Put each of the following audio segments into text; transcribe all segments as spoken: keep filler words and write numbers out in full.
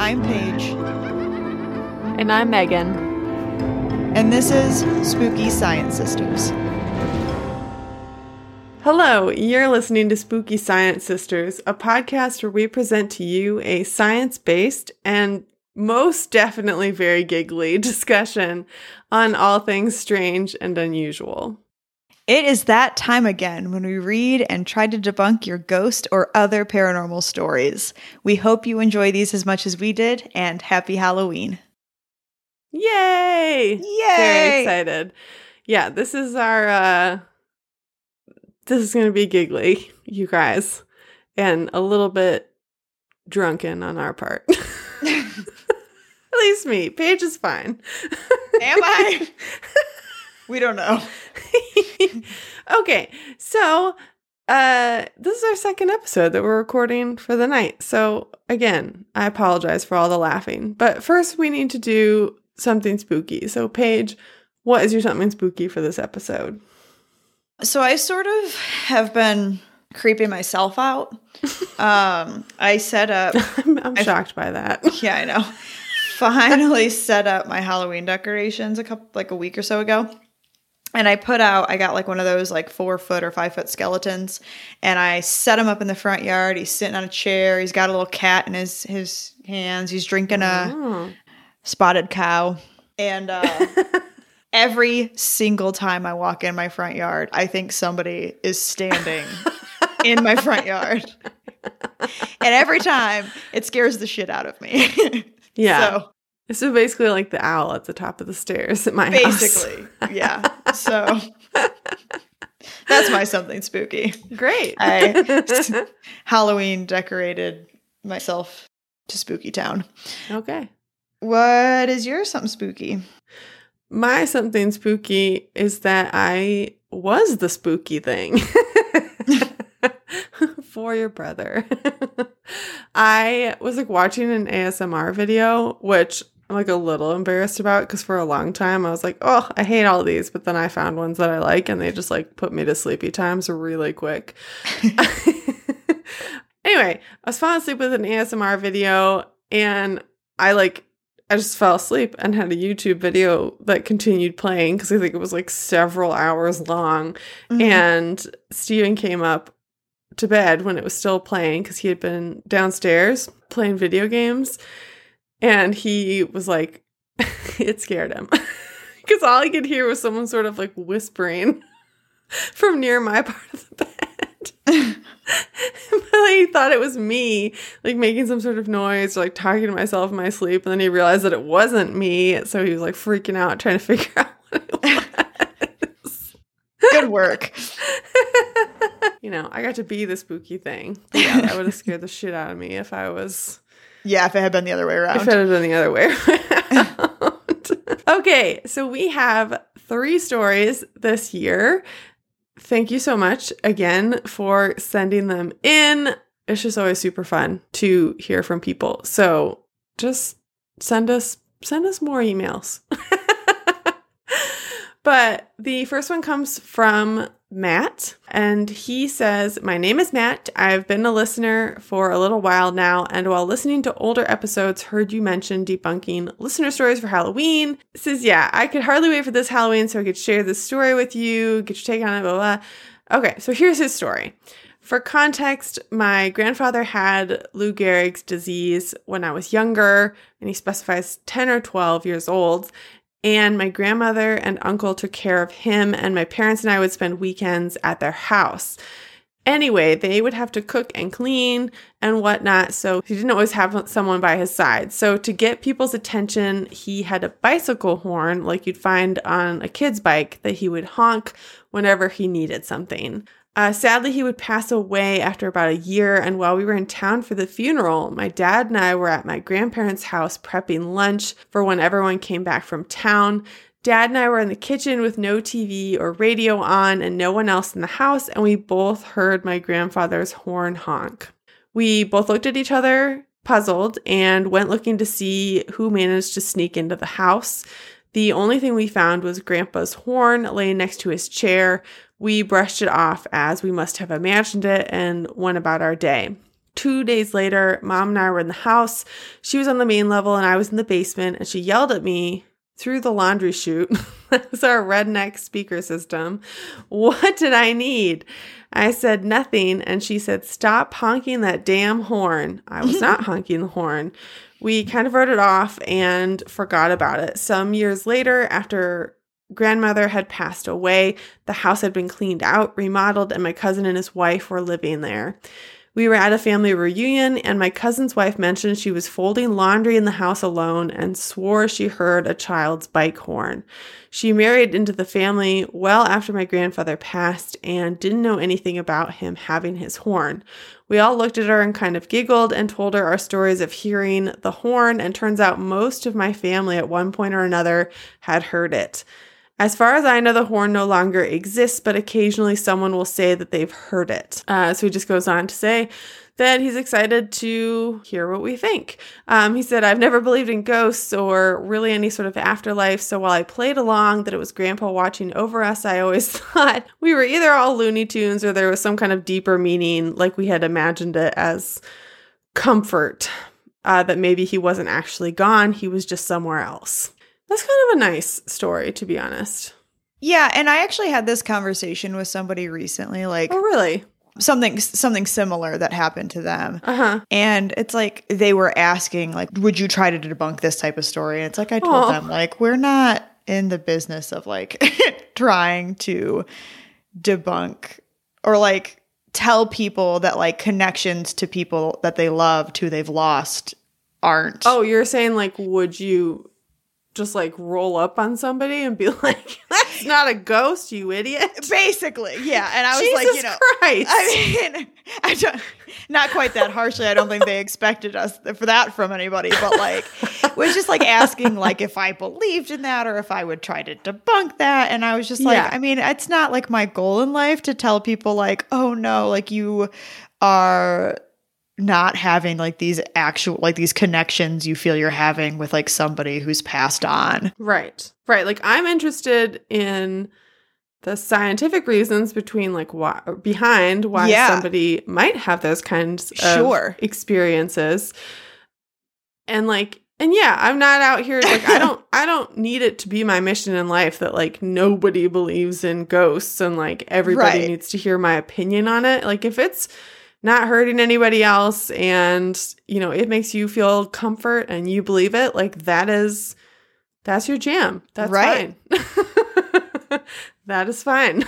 I'm Paige. And I'm Megan. And this is Spooky Science Sisters. Hello, you're listening to Spooky Science Sisters, a podcast where we present to you a science-based and most definitely very giggly discussion on all things strange and unusual. It is that time again when we read and try to debunk your ghost or other paranormal stories. We hope you enjoy these as much as we did, and happy Halloween. Yay! Yay! Very excited. Yeah, this is our, uh, this is going to be giggly, you guys, and a little bit drunken on our part. At least me. Paige is fine. Am I? We don't know. Okay, so uh, this is our second episode that we're recording for the night. So again, I apologize for all the laughing. But first we need to do something spooky. So Paige, what is your something spooky for this episode? So I sort of have been creeping myself out. Um, I set up... I'm, I'm I, shocked by that. Yeah, I know. Finally set up my Halloween decorations a couple, like a week or so ago. And I put out, I got like one of those like four foot or five foot skeletons. And I set him up in the front yard. He's sitting on a chair. He's got a little cat in his, his hands. He's drinking a Oh. spotted cow. And uh, every single time I walk in my front yard, I think somebody is standing in my front yard. And every time it scares the shit out of me. Yeah. So, So basically like the owl at the top of the stairs at my basically, house. yeah. So that's my something spooky. Great. I Halloween decorated myself to Spooky Town. Okay. What is your something spooky? My something spooky is that I was the spooky thing for your brother. I was like watching an A S M R video, which I'm like a little embarrassed about because for a long time I was like, oh, I hate all these. But then I found ones that I like and they just like put me to sleepy times really quick. Anyway, I was falling asleep with an A S M R video and I like, I just fell asleep and had a YouTube video that continued playing because I think it was like several hours long. Mm-hmm. And Steven came up to bed when it was still playing because he had been downstairs playing video games. And he was like, it scared him because all I could hear was someone sort of like whispering from near my part of the bed. But like, he thought it was me, like making some sort of noise or like talking to myself in my sleep. And then he realized that it wasn't me. So he was like freaking out, trying to figure out what it was. Good work. You know, I got to be the spooky thing. But yeah, that would have scared the shit out of me if I was... Yeah, if it had been the other way around. If it had been the other way around. Okay, so we have three stories this year. Thank you so much again for sending them in. It's just always super fun to hear from people. So just send us send us more emails. But the first one comes from Matt, and he says, my name is Matt. I've been a listener for a little while now, and while listening to older episodes, heard you mention debunking listener stories for Halloween. He says, yeah, I could hardly wait for this Halloween so I could share this story with you, get your take on it, blah, blah, blah. Okay, so here's his story. For context, my grandfather had Lou Gehrig's disease when I was younger, and he specifies ten or twelve years old. And my grandmother and uncle took care of him, and my parents and I would spend weekends at their house. Anyway, they would have to cook and clean and whatnot, so he didn't always have someone by his side. So to get people's attention, he had a bicycle horn like you'd find on a kid's bike that he would honk whenever he needed something. Uh, sadly, he would pass away after about a year, and while we were in town for the funeral, my dad and I were at my grandparents' house prepping lunch for when everyone came back from town. Dad and I were in the kitchen with no T V or radio on and no one else in the house, and we both heard my grandfather's horn honk. We both looked at each other, puzzled, and went looking to see who managed to sneak into the house. The only thing we found was Grandpa's horn laying next to his chair. We brushed it off as we must have imagined it and went about our day. Two days later, Mom and I were in the house. She was on the main level and I was in the basement, and she yelled at me through the laundry chute. That's our redneck speaker system. What did I need? I said nothing, and she said, stop honking that damn horn. I was not honking the horn. We kind of wrote it off and forgot about it. Some years later, after grandmother had passed away, the house had been cleaned out, remodeled, and my cousin and his wife were living there. We were at a family reunion, and my cousin's wife mentioned she was folding laundry in the house alone and swore she heard a child's bike horn. She married into the family well after my grandfather passed and didn't know anything about him having his horn. We all looked at her and kind of giggled and told her our stories of hearing the horn, and turns out most of my family at one point or another had heard it. As far as I know, the horn no longer exists, but occasionally someone will say that they've heard it. Uh, so he just goes on to say that he's excited to hear what we think. Um, he said, I've never believed in ghosts or really any sort of afterlife, so while I played along that it was Grandpa watching over us, I always thought we were either all Looney Tunes or there was some kind of deeper meaning, like we had imagined it as comfort, uh, that maybe he wasn't actually gone, he was just somewhere else. That's kind of a nice story, to be honest. Yeah, and I actually had this conversation with somebody recently, like, oh, really? Something something similar that happened to them. Uh-huh. And it's like they were asking, like, would you try to debunk this type of story? And it's like I told Aww. them, like, we're not in the business of, like, trying to debunk or, like, tell people that, like, connections to people that they loved who they've lost aren't. Oh, you're saying, like, would you just like roll up on somebody and be like, that's not a ghost, you idiot? Basically, yeah. And I was Jesus like, you know, Christ. I mean, I don't, not quite that harshly. I don't think they expected us for that from anybody, but like, was just like asking like if I believed in that or if I would try to debunk that. And I was just like, Yeah. I mean, it's not like my goal in life to tell people like, oh no, like you are not having like these actual like these connections you feel you're having with like somebody who's passed on. Right. Right. Like I'm interested in the scientific reasons between like why behind why Yeah. somebody might have those kinds of Sure. experiences. And like and yeah, I'm not out here like I don't I don't need it to be my mission in life that like nobody believes in ghosts and like everybody Right. needs to hear my opinion on it. Like if it's not hurting anybody else and, you know, it makes you feel comfort and you believe it, like that is, that's your jam. That's Right. fine. That is fine.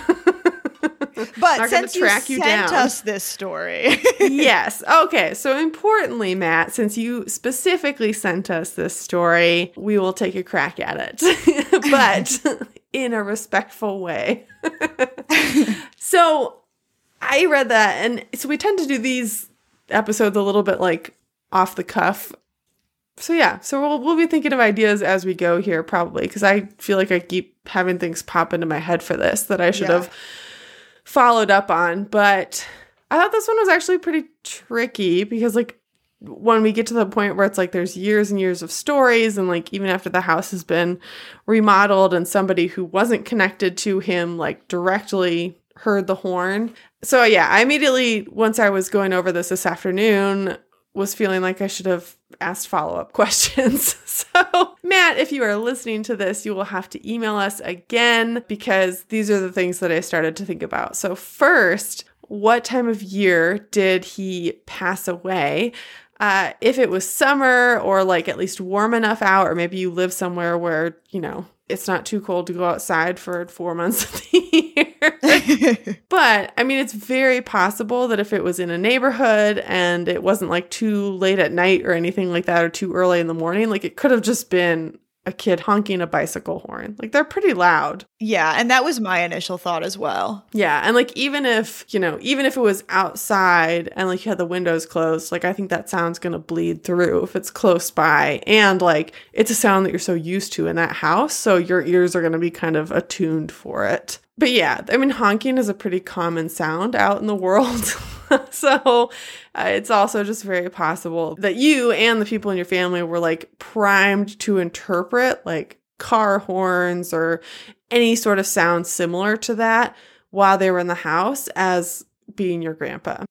But Not since gonna track you you sent down. us this story. Yes. Okay. So importantly, Matt, since you specifically sent us this story, we will take a crack at it, but in a respectful way. So I read that, and so we tend to do these episodes a little bit like off the cuff. So yeah, so we'll we'll be thinking of ideas as we go here probably, because I feel like I keep having things pop into my head for this that I should Yeah. have followed up on. But I thought this one was actually pretty tricky because like when we get to the point where it's like there's years and years of stories and like even after the house has been remodeled and somebody who wasn't connected to him like directly heard the horn. So yeah, I immediately, once I was going over this this afternoon, was feeling like I should have asked follow-up questions. So Matt, if you are listening to this, you will have to email us again because these are the things that I started to think about. So first, what time of year did he pass away? Uh, if it was summer or like at least warm enough out, or maybe you live somewhere where, you know, it's not too cold to go outside for four months of the year. But, I mean, it's very possible that if it was in a neighborhood and it wasn't like too late at night or anything like that or too early in the morning, like it could have just been a kid honking a bicycle horn. Like they're pretty loud. Yeah, and that was my initial thought as well. Yeah, and like even if, you know, even if it was outside and like you had the windows closed, like I think that sound's going to bleed through if it's close by. And like it's a sound that you're so used to in that house, so your ears are going to be kind of attuned for it. But yeah, I mean, honking is a pretty common sound out in the world. So uh, it's also just very possible that you and the people in your family were like primed to interpret like car horns or any sort of sound similar to that while they were in the house as being your grandpa.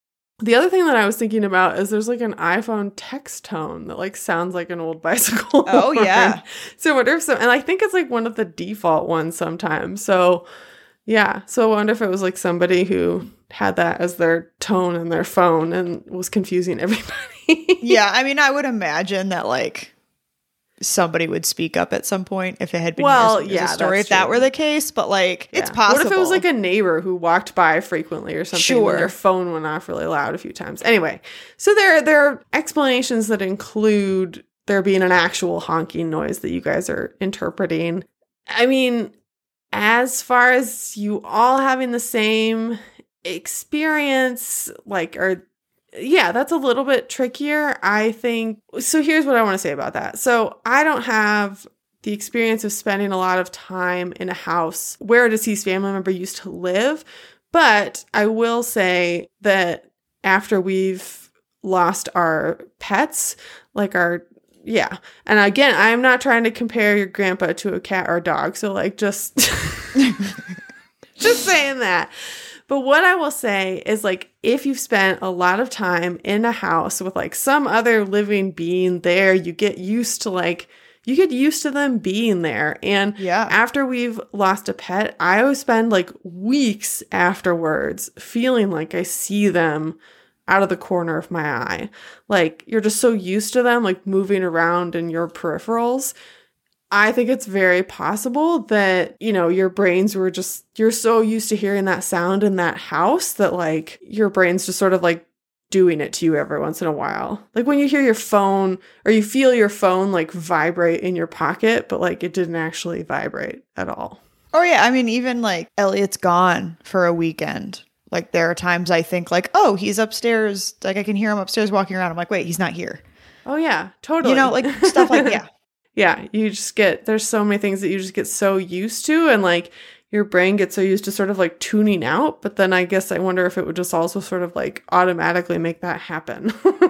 The other thing that I was thinking about is there's like an iPhone text tone that like sounds like an old bicycle. Oh, horn. yeah. So I wonder if some, and I think it's like one of the default ones sometimes. So yeah. So I wonder if it was like somebody who had that as their tone in their phone and was confusing everybody. Yeah. I mean, I would imagine that like somebody would speak up at some point if it had been Well, years, years yeah, of story, that's if that true. were the case, but like it's Yeah. possible. What if it was like a neighbor who walked by frequently or something Sure. when their phone went off really loud a few times? Anyway, so there, there are explanations that include there being an actual honking noise that you guys are interpreting. I mean, as far as you all having the same experience, like, or yeah, that's a little bit trickier, I think. So here's what I want to say about that. So I don't have the experience of spending a lot of time in a house where a deceased family member used to live, but I will say that after we've lost our pets, like our, yeah. And again, I'm not trying to compare your grandpa to a cat or a dog. So like just, just saying that. But what I will say is like, if you've spent a lot of time in a house with like some other living being there, you get used to like, you get used to them being there. And Yeah. after we've lost a pet, I always spend like weeks afterwards feeling like I see them out of the corner of my eye. Like you're just so used to them, like moving around in your peripherals. I think it's very possible that, you know, your brains were just, you're so used to hearing that sound in that house that like your brain's just sort of like doing it to you every once in a while. Like when you hear your phone or you feel your phone like vibrate in your pocket, but like it didn't actually vibrate at all. Oh yeah, I mean, even like Elliot's gone for a weekend. Like there are times I think like, oh, he's upstairs. Like I can hear him upstairs walking around. I'm like, wait, he's not here. Oh yeah, totally. You know, like stuff like, yeah. Yeah, you just get, there's so many things that you just get so used to, and like your brain gets so used to sort of like tuning out. But then I guess I wonder if it would just also sort of like automatically make that happen.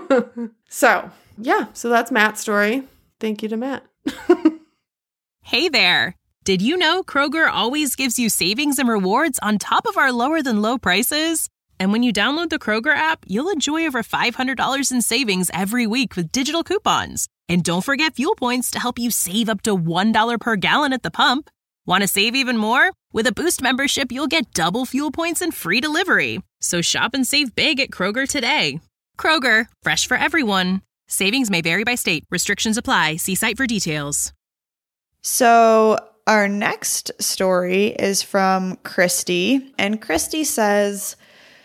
So yeah, so that's Matt's story. Thank you to Matt. Hey there. Did you know Kroger always gives you savings and rewards on top of our lower than low prices? And when you download the Kroger app, you'll enjoy over five hundred dollars in savings every week with digital coupons. And don't forget fuel points to help you save up to one dollar per gallon at the pump. Want to save even more? With a Boost membership, you'll get double fuel points and free delivery. So shop and save big at Kroger today. Kroger, fresh for everyone. Savings may vary by state. Restrictions apply. See site for details. So our next story is from Christy. And Christy says,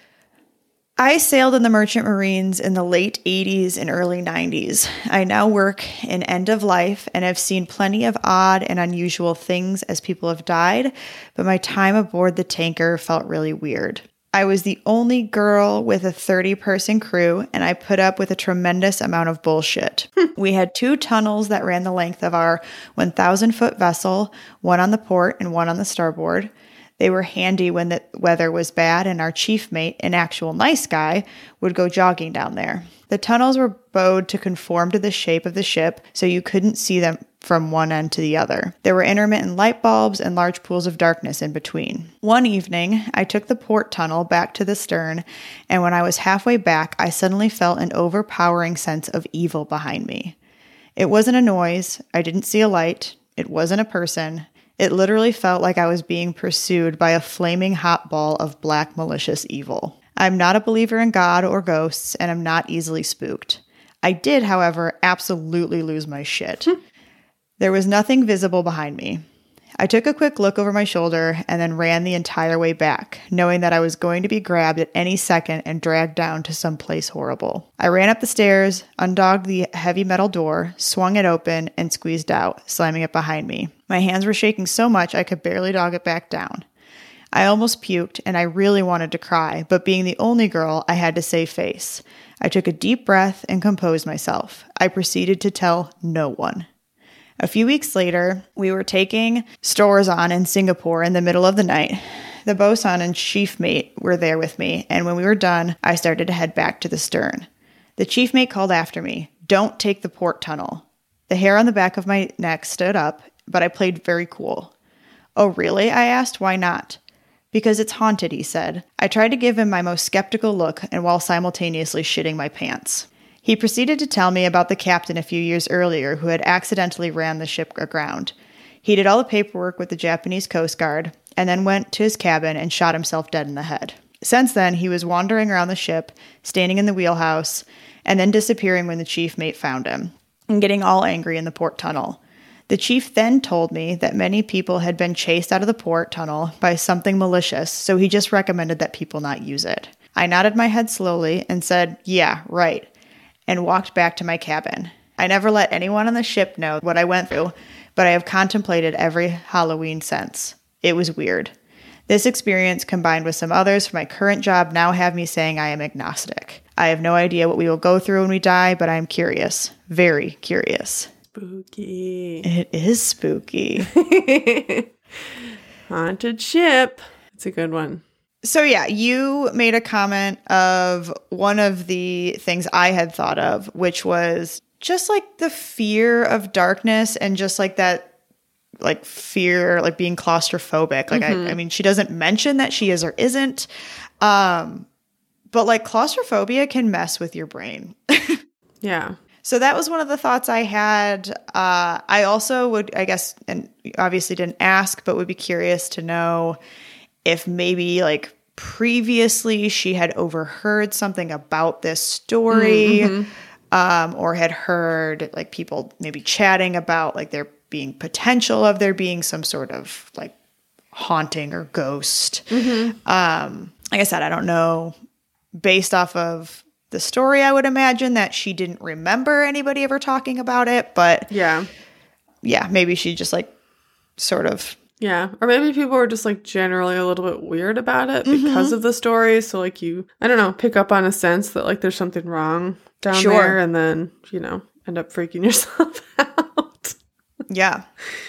I sailed in the Merchant Marines in the late eighties and early nineties. I now work in end of life and have seen plenty of odd and unusual things as people have died, but my time aboard the tanker felt really weird. I was the only girl with a thirty-person crew, and I put up with a tremendous amount of bullshit. We had two tunnels that ran the length of our one thousand foot vessel, one on the port and one on the starboard. They were handy when the weather was bad, and our chief mate, an actual nice guy, would go jogging down there. The tunnels were bowed to conform to the shape of the ship, so you couldn't see them from one end to the other. There were intermittent light bulbs and large pools of darkness in between. One evening, I took the port tunnel back to the stern, and when I was halfway back, I suddenly felt an overpowering sense of evil behind me. It wasn't a noise. I didn't see a light. It wasn't a person. It literally felt like I was being pursued by a flaming hot ball of black malicious evil. I'm not a believer in God or ghosts, and I'm not easily spooked. I did, however, absolutely lose my shit. There was nothing visible behind me. I took a quick look over my shoulder and then ran the entire way back, knowing that I was going to be grabbed at any second and dragged down to some place horrible. I ran up the stairs, undogged the heavy metal door, swung it open, and squeezed out, slamming it behind me. My hands were shaking so much I could barely dog it back down. I almost puked, and I really wanted to cry, but being the only girl, I had to save face. I took a deep breath and composed myself. I proceeded to tell no one. A few weeks later, we were taking stores on in Singapore in the middle of the night. The bosun and chief mate were there with me, and when we were done, I started to head back to the stern. The chief mate called after me, "Don't take the port tunnel." The hair on the back of my neck stood up, but I played very cool. "Oh, really?" I asked. "Why not?" Because it's haunted, he said. I tried to give him my most skeptical look, and while simultaneously shitting my pants. He proceeded to tell me about the captain a few years earlier who had accidentally ran the ship aground. He did all the paperwork with the Japanese Coast Guard, and then went to his cabin and shot himself dead in the head. Since then, he was wandering around the ship, standing in the wheelhouse, and then disappearing when the chief mate found him, and getting all angry in the port tunnel. The chief then told me that many people had been chased out of the port tunnel by something malicious, so he just recommended that people not use it. I nodded my head slowly and said, yeah, right, and walked back to my cabin. I never let anyone on the ship know what I went through, but I have contemplated every Halloween since. It was weird. This experience, combined with some others from my current job, now have me saying I am agnostic. I have no idea what we will go through when we die, but I am curious. Very curious. Spooky. It is spooky. Haunted ship. It's a good one. So yeah, you made a comment of one of the things I had thought of, which was just like the fear of darkness and just like that, like fear, like being claustrophobic. Like, mm-hmm. I, I mean, she doesn't mention that she is or isn't. Um, but like claustrophobia can mess with your brain. Yeah. So that was one of the thoughts I had. Uh, I also would, I guess, and obviously didn't ask, but would be curious to know if maybe like previously she had overheard something about this story, mm-hmm. um, or had heard like people maybe chatting about like there being potential of there being some sort of like haunting or ghost. Mm-hmm. Um, like I said, I don't know. Based off of the story, I would imagine that she didn't remember anybody ever talking about it, but yeah, yeah, maybe she just like sort of, yeah, or maybe people were just like generally a little bit weird about it mm-hmm. because of the story. So like you, I don't know, pick up on a sense that like there's something wrong down sure. there, and then you know end up freaking yourself out. Yeah,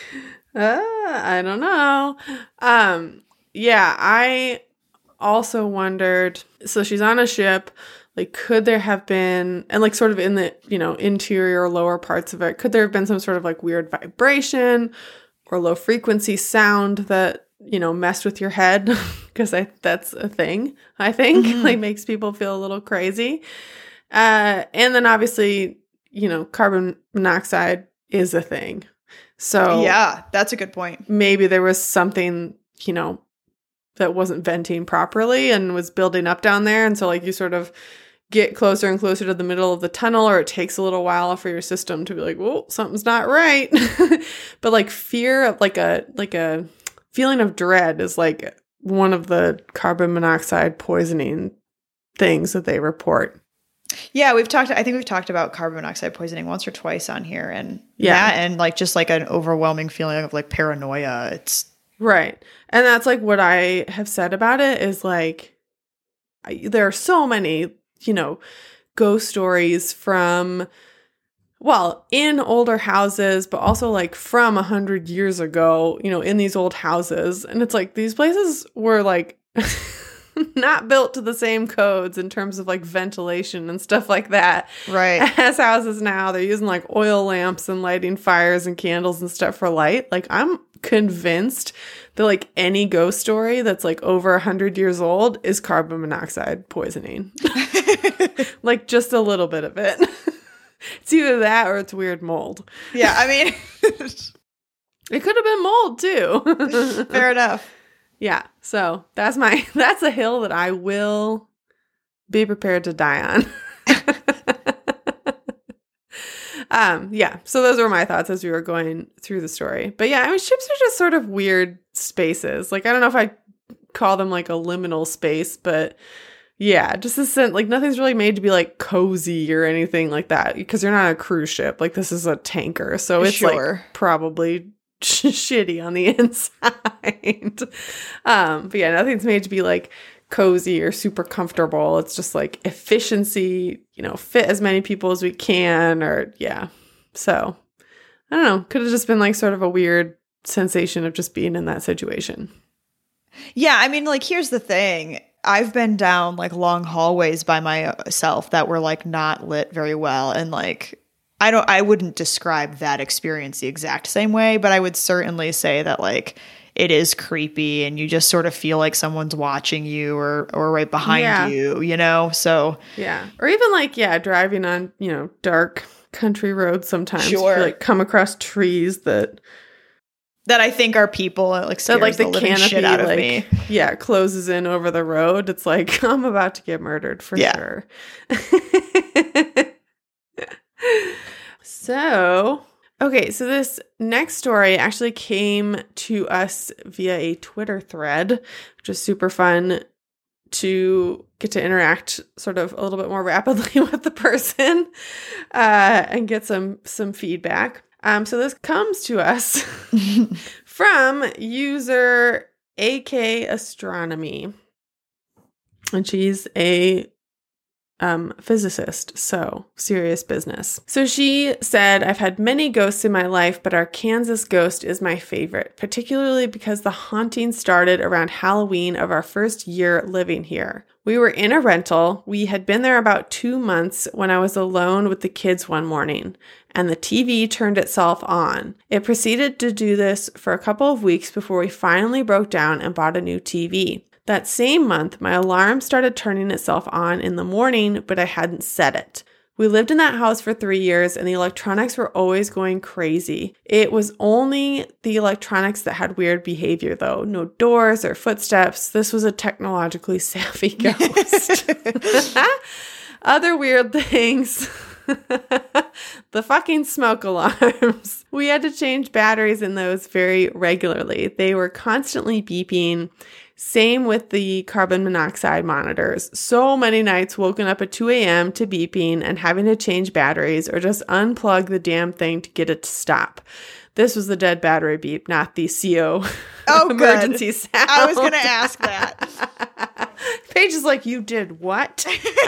uh, I don't know. Um, yeah, I also wondered. So she's on a ship. Like, could there have been, and like sort of in the, you know, interior or lower parts of it, could there have been some sort of like weird vibration or low frequency sound that, you know, messed with your head? Because I that's a thing, I think, mm-hmm. like makes people feel a little crazy. Uh, and then obviously, you know, carbon monoxide is a thing. So yeah, that's a good point. Maybe there was something, you know, that wasn't venting properly and was building up down there. And so like you sort of get closer and closer to the middle of the tunnel, or it takes a little while for your system to be like, whoa, something's not right. But like fear of like a, like a feeling of dread is like one of the carbon monoxide poisoning things that they report. Yeah, we've talked, I think we've talked about carbon monoxide poisoning once or twice on here, and yeah, that and like just like an overwhelming feeling of like paranoia. It's right. And that's like what I have said about it is like, I, there are so many, you know, ghost stories from, well, in older houses, but also like from a hundred years ago, you know, in these old houses. And it's like, these places were like not built to the same codes in terms of like ventilation and stuff like that. Right. As houses now, they're using like oil lamps and lighting fires and candles and stuff for light. Like I'm convinced that like any ghost story that's like over a hundred years old is carbon monoxide poisoning. Like just a little bit of it. It's either that or it's weird mold. Yeah, I mean it could have been mold too. Fair enough. Yeah. So that's my that's a hill that I will be prepared to die on. Um, yeah, so those were my thoughts as we were going through the story. But yeah, I mean, ships are just sort of weird spaces. Like, I don't know if I call them like a liminal space, but yeah, just a sense, like nothing's really made to be like cozy or anything like that because you're not a cruise ship. Like this is a tanker. So it's sure. like probably sh- shitty on the inside. um, but yeah, nothing's made to be like cozy or super comfortable. It's just like efficiency, you know, fit as many people as we can, or yeah. So I don't know. Could have just been like sort of a weird sensation of just being in that situation. Yeah, I mean, like here's the thing. I've been down like long hallways by myself that were like not lit very well, and like I don't I wouldn't describe that experience the exact same way, but I would certainly say that like it is creepy and you just sort of feel like someone's watching you or, or right behind Yeah. you, you know? So Yeah. Or even like, yeah, driving on, you know, dark country roads sometimes. Sure. You, like come across trees that that I think are people, it like that scares like the, the living canopy shit out of like me. yeah, closes in over the road. It's like I'm about to get murdered for Yeah. sure. So, okay, so this next story actually came to us via a Twitter thread, which is super fun to get to interact sort of a little bit more rapidly with the person uh, and get some some feedback. Um, so this comes to us from user A K Astronomy, and she's a um, physicist, so serious business. So she said, I've had many ghosts in my life, but our Kansas ghost is my favorite, particularly because the haunting started around Halloween of our first year living here. We were in a rental. We had been there about two months when I was alone with the kids one morning, and the T V turned itself on. It proceeded to do this for a couple of weeks before we finally broke down and bought a new T V. That same month, my alarm started turning itself on in the morning, but I hadn't set it. We lived in that house for three years and the electronics were always going crazy. It was only the electronics that had weird behavior though. No doors or footsteps. This was a technologically savvy ghost. Other weird things. The fucking smoke alarms. We had to change batteries in those very regularly. They were constantly beeping. Same with the carbon monoxide monitors. So many nights woken up at two a.m. to beeping and having to change batteries or just unplug the damn thing to get it to stop. This was the dead battery beep, not the C O Oh, emergency good. sound. I was going to ask that. Paige is like, you did what?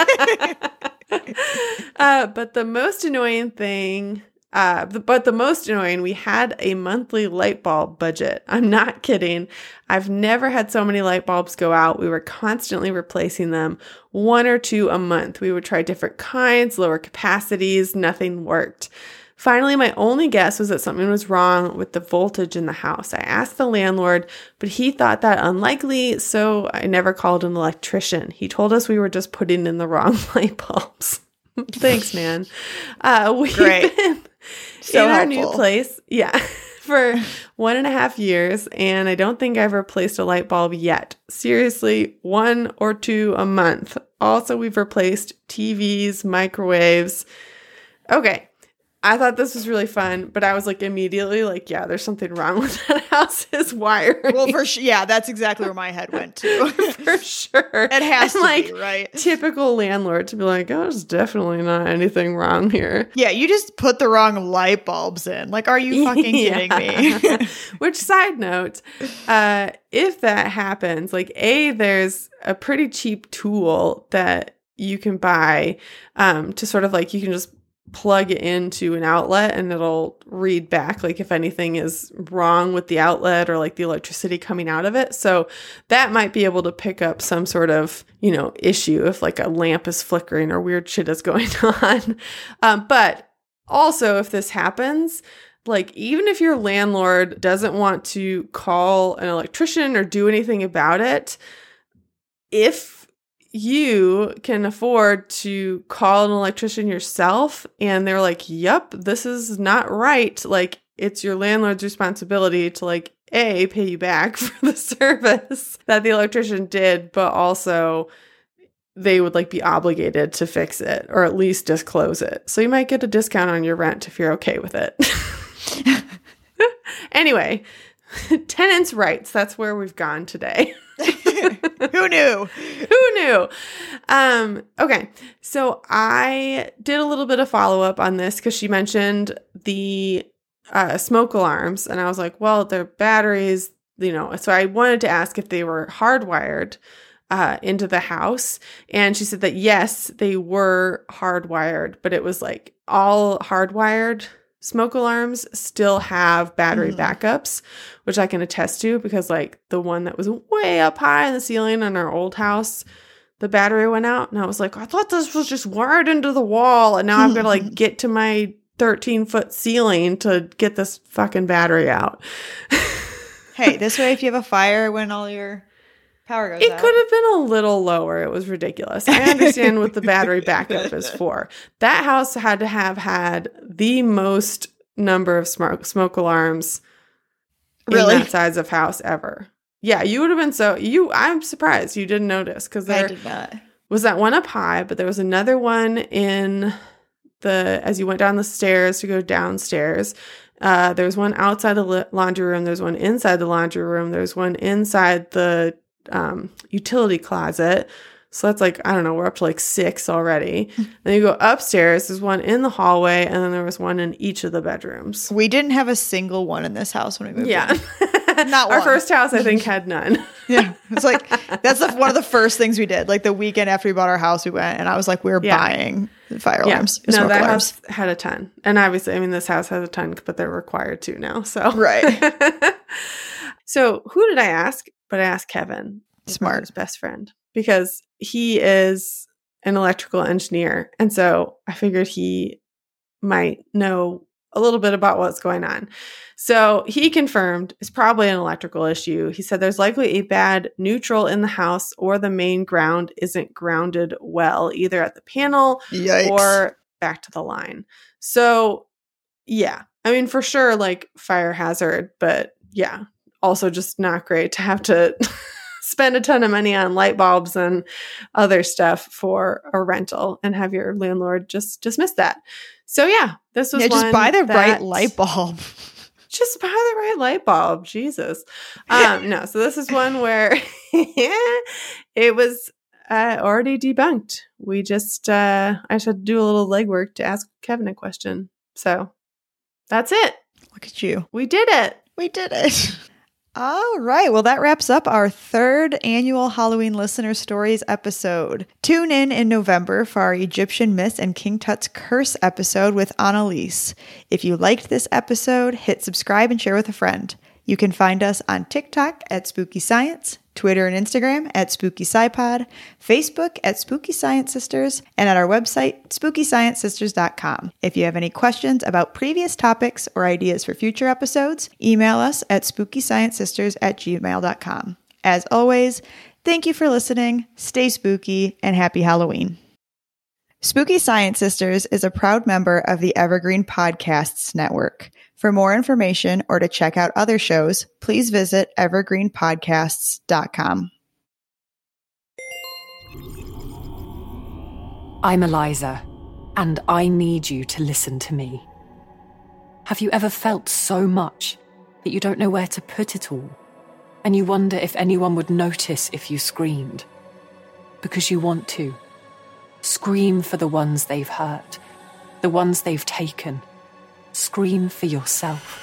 uh, but the most annoying thing... Uh, but the most annoying, we had a monthly light bulb budget. I'm not kidding. I've never had so many light bulbs go out. We were constantly replacing them, one or two a month. We would try different kinds, lower capacities. Nothing worked. Finally, my only guess was that something was wrong with the voltage in the house. I asked the landlord, but he thought that unlikely, so I never called an electrician. He told us we were just putting in the wrong light bulbs. Thanks, man. Uh, we've Great. been So in our helpful. new place, yeah, for one and a half years, and I don't think I've replaced a light bulb yet. Seriously, one or two a month. Also, we've replaced T Vs, microwaves. Okay. I thought this was really fun, but I was like immediately like, yeah, there's something wrong with that house's wiring. Well, for sure. Yeah, that's exactly where my head went to. for sure. It has And, to like, be, right? typical landlord to be like, oh, there's definitely not anything wrong here. Yeah, you just put the wrong light bulbs in. Like, are you fucking kidding Yeah. me? Which, side note, uh, if that happens, like, A, there's a pretty cheap tool that you can buy um, to sort of like, you can just plug it into an outlet and it'll read back like if anything is wrong with the outlet or like the electricity coming out of it. So that might be able to pick up some sort of, you know, issue if like a lamp is flickering or weird shit is going on. Um, but also if this happens, like even if your landlord doesn't want to call an electrician or do anything about it, if you can afford to call an electrician yourself and they're like, yep, this is not right. Like it's your landlord's responsibility to like, A, pay you back for the service that the electrician did, but also they would like be obligated to fix it or at least disclose it. So you might get a discount on your rent if you're okay with it. Anyway, tenants' rights. That's where we've gone today. Who knew? Who knew? Um, okay. So I did a little bit of follow up on this because she mentioned the uh, smoke alarms. And I was like, well, they're batteries, you know. So I wanted to ask if they were hardwired uh, into the house. And she said that, yes, they were hardwired, but it was like all hardwired smoke alarms still have battery Mm-hmm. backups, which I can attest to because like the one that was way up high in the ceiling in our old house, the battery went out and I was like, I thought this was just wired into the wall. And now I've got to like get to my thirteen foot ceiling to get this fucking battery out. Hey, this way, if you have a fire when all your power goes It out. could have been a little lower. It was ridiculous. I understand what the battery backup is for. That house had to have had the most number of smoke, smoke alarms Really? in that size of house ever. Yeah, you would have been so... you. I'm surprised you didn't notice because I there did not. was that one up high, but there was another one in the... as you went down the stairs to go downstairs. Uh, there was one outside the la- laundry room. There's one inside the laundry room. There's one inside the um, utility closet. So that's like, I don't know, we're up to like six already. Then you go upstairs. There's one in the hallway, and then there was one in each of the bedrooms. We didn't have a single one in this house when we moved Yeah. in. Not Our one. first house, I think, had none. Yeah. It's like, that's the, one of the first things we did. Like the weekend after we bought our house, we went and I was like, we're Yeah. buying fire Yeah. alarms. No, smoke that alarms. house had a ton. And obviously, I mean, this house has a ton, but they're required to now. So, Right. So who did I ask? But I asked Kevin, my Smart. brother's best friend, because he is an electrical engineer. And so I figured he might know a little bit about what's going on. So he confirmed it's probably an electrical issue. He said there's likely a bad neutral in the house, or the main ground isn't grounded well, either at the panel Yikes. or back to the line. So yeah, I mean, for sure, like fire hazard, but yeah, also just not great to have to spend a ton of money on light bulbs and other stuff for a rental and have your landlord just dismiss that. So yeah, this was yeah, just one buy the that- right light bulb. Just buy the right light bulb. Jesus. Um, no, so this is one where it was uh, already debunked. We just, uh, I just had to do a little legwork to ask Kevin a question. So that's it. Look at you. We did it. We did it. All right. Well, that wraps up our third annual Halloween Listener Stories episode. Tune in in November for our Egyptian Myths and King Tut's Curse episode with Annalise. If you liked this episode, hit subscribe and share with a friend. You can find us on TikTok at Spooky Science, Twitter and Instagram at Spooky SciPod, Facebook at Spooky Science Sisters, and at our website, spooky science sisters dot com. If you have any questions about previous topics or ideas for future episodes, email us at spooky science sisters at gmail dot com. As always, thank you for listening, stay spooky, and happy Halloween. Spooky Science Sisters is a proud member of the Evergreen Podcasts Network. For more information or to check out other shows, please visit evergreen podcasts dot com. I'm Eliza, and I need you to listen to me. Have you ever felt so much that you don't know where to put it all, and you wonder if anyone would notice if you screamed? Because you want to. Scream for the ones they've hurt, the ones they've taken. Scream for yourself.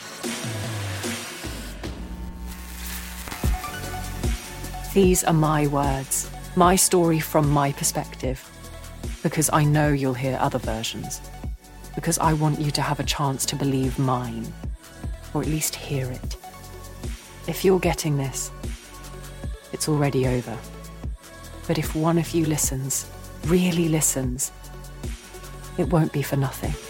These are my words, my story from my perspective, because I know you'll hear other versions, because I want you to have a chance to believe mine, or at least hear it. If you're getting this, it's already over. But if one of you listens, really listens, it won't be for nothing.